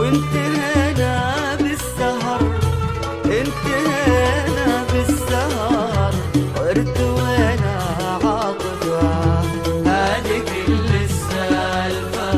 وانتهينا بالسهر، انتهينا بالسهر وارتوينا عاطفة، هذه كل السالفة.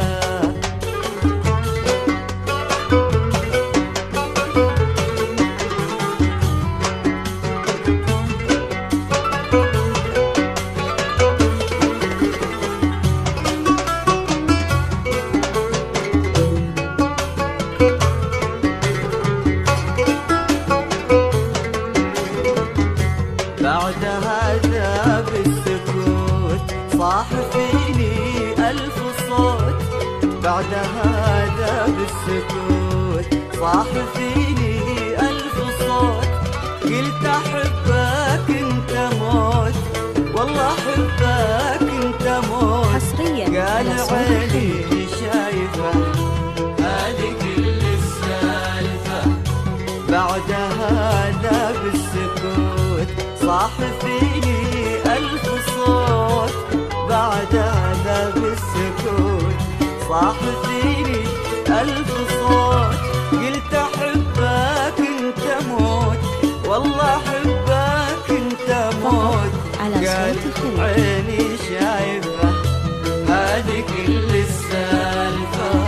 بعد هذا بالسكوت صاح فيني ألف صوت، بعد هذا بالسكوت صاح فيني ألف صوت، قلت أحبك أنت موت، والله أحبك أنت موت. حصريا قال عيني شايفة هذه كل السالفة. بعد هذا بالسكوت صاح فيني ألف صوت، بعد هذا بالسكوت صاح فيني ألف صوت، قلت أحبك أنت موت، والله أحبك أنت موت. قال عيني شايفة هذه كل السالفة.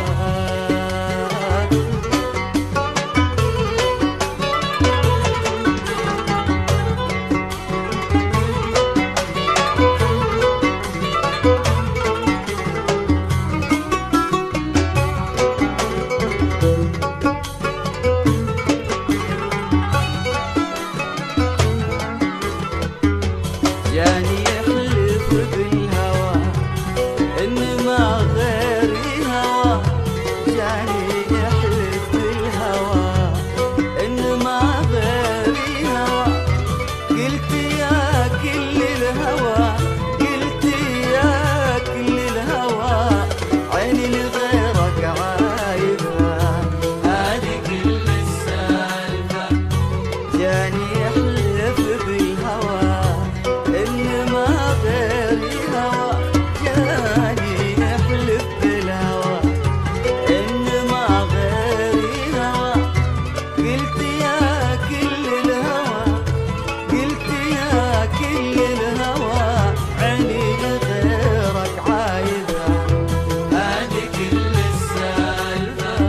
جاني يحلف بالهوى إن ما غيري هوى، جاني يحلف بالهوى إن ما غيري هوى، قلت يا كل الهوى، قلت يا كل الهوى، عيني لغيرك عايبة، هذه كل السالفة. جاني يحلف بالهوى إن ما غيري هوى، جاني يحلف بالهوى إن ما غيري هوى، قلت يا كل الهوى، قلت يا كل الهوى، عيني لغيرك عايدة، هذه كل السالفة.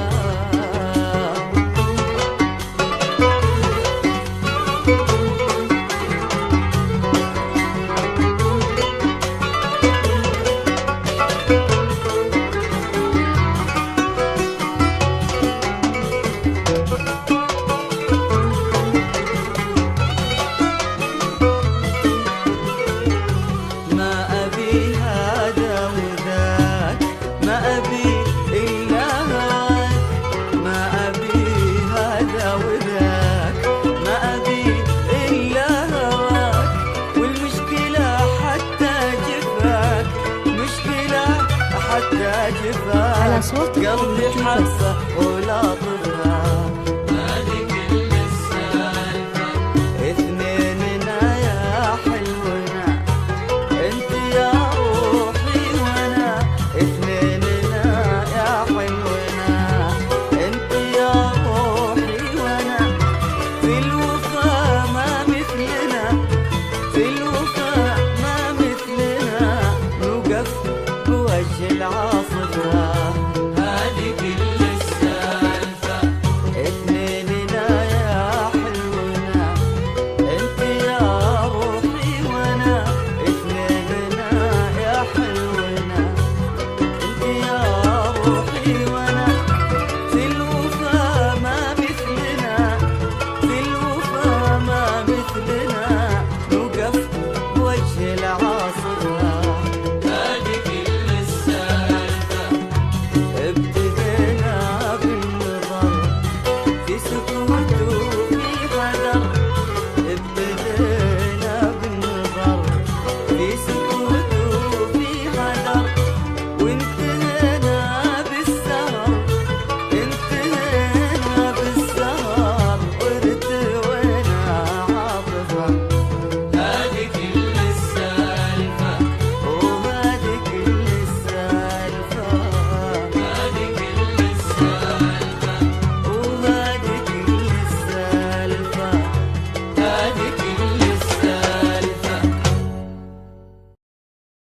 ما أبي هذا وذاك، ما أبي إلا هواك، ما أبي هذا وذاك، ما أبي إلا هواك، والمشكلة حتى جفاك، مشكلة حتى جفاك، على صوت قلبي حبة ولا طفاك. في الوفاء ما مثلنا، نوقف بوجه العار.